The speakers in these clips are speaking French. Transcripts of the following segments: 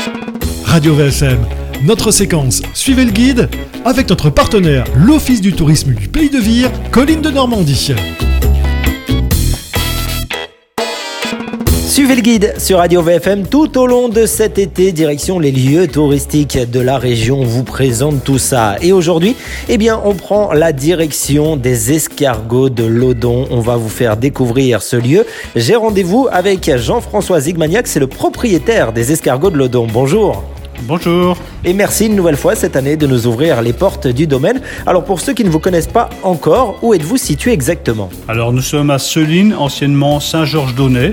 Radio VFM, notre séquence Suivez le guide avec notre partenaire, l'Office du tourisme du Pays de Vire, Collines de Normandie. Suivez le guide sur Radio VFM tout au long de cet été, direction les lieux touristiques de la région. On vous présente tout ça. Et aujourd'hui, on prend la direction des escargots de Laudon. On va vous faire découvrir ce lieu. J'ai rendez-vous avec Jean-François Zigmaniac, c'est le propriétaire des escargots de Laudon. Bonjour. Bonjour. Et merci une nouvelle fois cette année de nous ouvrir les portes du domaine. Alors pour ceux qui ne vous connaissent pas encore, où êtes-vous situé exactement ? Alors nous sommes à Seline, anciennement Saint-Georges-d'Aunay,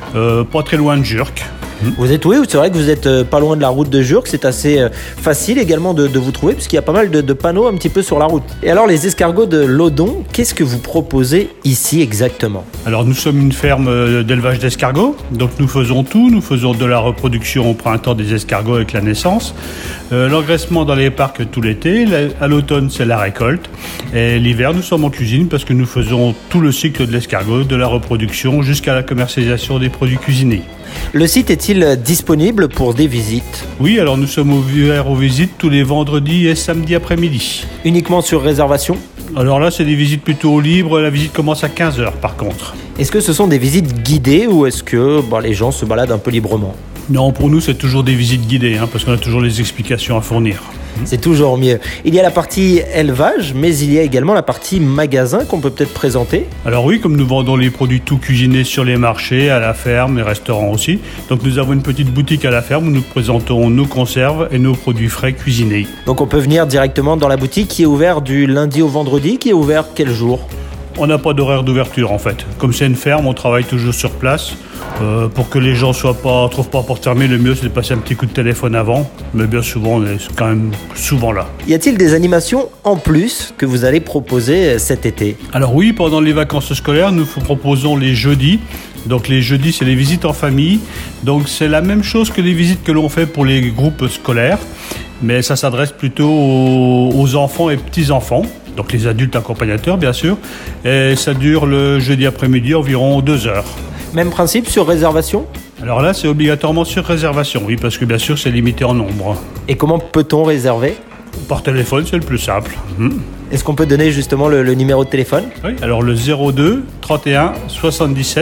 pas très loin de Jurques. Vous êtes, oui, c'est vrai que vous êtes pas loin de la route de Jurques, c'est assez facile également de vous trouver puisqu'il y a pas mal de panneaux un petit peu sur la route. Et alors les escargots de Laudon, qu'est-ce que vous proposez ici exactement ? Alors nous sommes une ferme d'élevage d'escargots, donc nous faisons tout, nous faisons de la reproduction au printemps des escargots avec la naissance, l'engraissement dans les parcs tout l'été, à l'automne c'est la récolte, et l'hiver nous sommes en cuisine parce que nous faisons tout le cycle de l'escargot, de la reproduction jusqu'à la commercialisation des produits cuisinés. Le site est-il disponible pour des visites ? Oui, alors nous sommes ouverts aux visites tous les vendredis et samedis après-midi. Uniquement sur réservation ? Alors là, c'est des visites plutôt libres. La visite commence à 15h par contre. Est-ce que ce sont des visites guidées ou est-ce que les gens se baladent un peu librement ? Non, pour nous, c'est toujours des visites guidées, parce qu'on a toujours les explications à fournir. C'est toujours mieux. Il y a la partie élevage, mais il y a également la partie magasin qu'on peut peut-être présenter. Alors oui, comme nous vendons les produits tout cuisinés sur les marchés, à la ferme, les restaurants aussi. Donc nous avons une petite boutique à la ferme où nous présentons nos conserves et nos produits frais cuisinés. Donc on peut venir directement dans la boutique qui est ouverte du lundi au vendredi, qui est ouverte quel jour ? On n'a pas d'horaire d'ouverture en fait. Comme c'est une ferme, on travaille toujours sur place. Pour que les gens ne trouvent pas porte fermée, le mieux c'est de passer un petit coup de téléphone avant. Mais bien souvent, on est quand même souvent là. Y a-t-il des animations en plus que vous allez proposer cet été ? Alors oui, pendant les vacances scolaires, nous vous proposons les jeudis. Donc les jeudis, c'est les visites en famille. Donc c'est la même chose que les visites que l'on fait pour les groupes scolaires. Mais ça s'adresse plutôt aux enfants et petits-enfants. Donc les adultes accompagnateurs, bien sûr. Et ça dure le jeudi après-midi environ 2 heures. Même principe sur réservation ? Alors là, c'est obligatoirement sur réservation, oui, parce que bien sûr, c'est limité en nombre. Et comment peut-on réserver ? Par téléphone, c'est le plus simple. Est-ce qu'on peut donner justement le numéro de téléphone ? Oui, alors le 02 31 77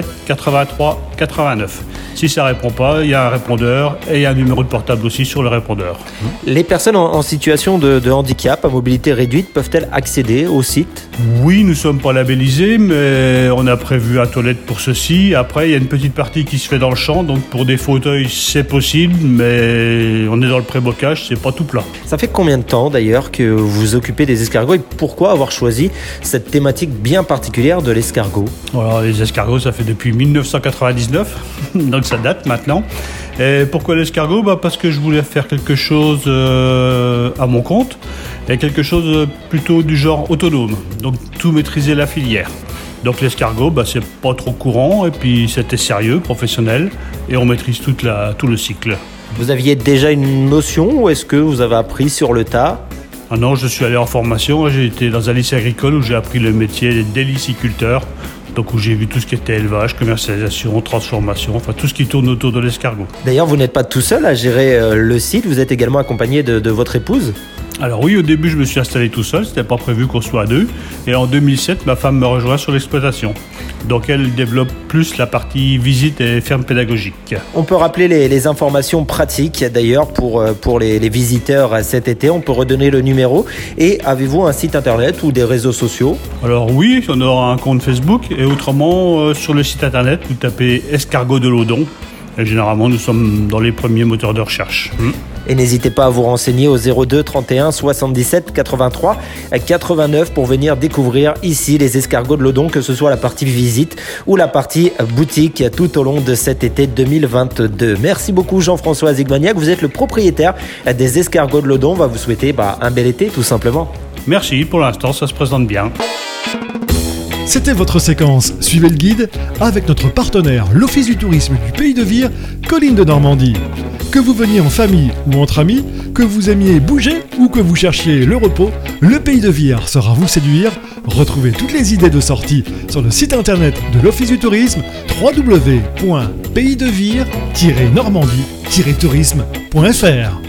83 89. Si ça ne répond pas, il y a un répondeur et il y a un numéro de portable aussi sur le répondeur. Les personnes en situation de handicap, à mobilité réduite, peuvent-elles accéder au site ? Oui, nous ne sommes pas labellisés, mais on a prévu un toilette pour ceci. Après, il y a une petite partie qui se fait dans le champ, donc pour des fauteuils, c'est possible, mais on est dans le pré-bocage, c'est pas tout plat. Ça fait combien de temps d'ailleurs que vous vous occupez des escargots et pourquoi avoir choisi cette thématique bien particulière de l'escargot ? Alors, les escargots, ça fait depuis 1999, donc ça date maintenant. Et pourquoi l'escargot ? Parce que je voulais faire quelque chose à mon compte et quelque chose plutôt du genre autonome, donc tout maîtriser la filière. Donc l'escargot, c'est pas trop courant et puis c'était sérieux, professionnel et on maîtrise tout le cycle. Vous aviez déjà une notion ou est-ce que vous avez appris sur le tas ? Ah non, je suis allé en formation, j'ai été dans un lycée agricole où j'ai appris le métier d'héliciculteur, donc où j'ai vu tout ce qui était élevage, commercialisation, transformation, enfin tout ce qui tourne autour de l'escargot. D'ailleurs, vous n'êtes pas tout seul à gérer le site, vous êtes également accompagné de votre épouse ? Alors oui, au début, je me suis installé tout seul, c'était pas prévu qu'on soit à 2. Et en 2007, ma femme me rejoint sur l'exploitation. Donc elle développe plus la partie visite et ferme pédagogique. On peut rappeler les informations pratiques d'ailleurs pour les visiteurs cet été. On peut redonner le numéro. Et avez-vous un site internet ou des réseaux sociaux ? Alors oui, on aura un compte Facebook. Et autrement, sur le site internet, vous tapez escargot de Laudon. Et généralement, nous sommes dans les premiers moteurs de recherche. Et n'hésitez pas à vous renseigner au 02 31 77 83 89 pour venir découvrir ici les escargots de Laudon, que ce soit la partie visite ou la partie boutique tout au long de cet été 2022. Merci beaucoup Jean-François Zigmaniac, vous êtes le propriétaire des escargots de Laudon. On va vous souhaiter un bel été tout simplement. Merci, pour l'instant ça se présente bien. C'était votre séquence Suivez le guide avec notre partenaire, l'Office du tourisme du Pays de Vire, Collines de Normandie. Que vous veniez en famille ou entre amis, que vous aimiez bouger ou que vous cherchiez le repos, le Pays de Vire saura vous séduire. Retrouvez toutes les idées de sortie sur le site internet de l'Office du Tourisme www.paysdevire-normandie-tourisme.fr.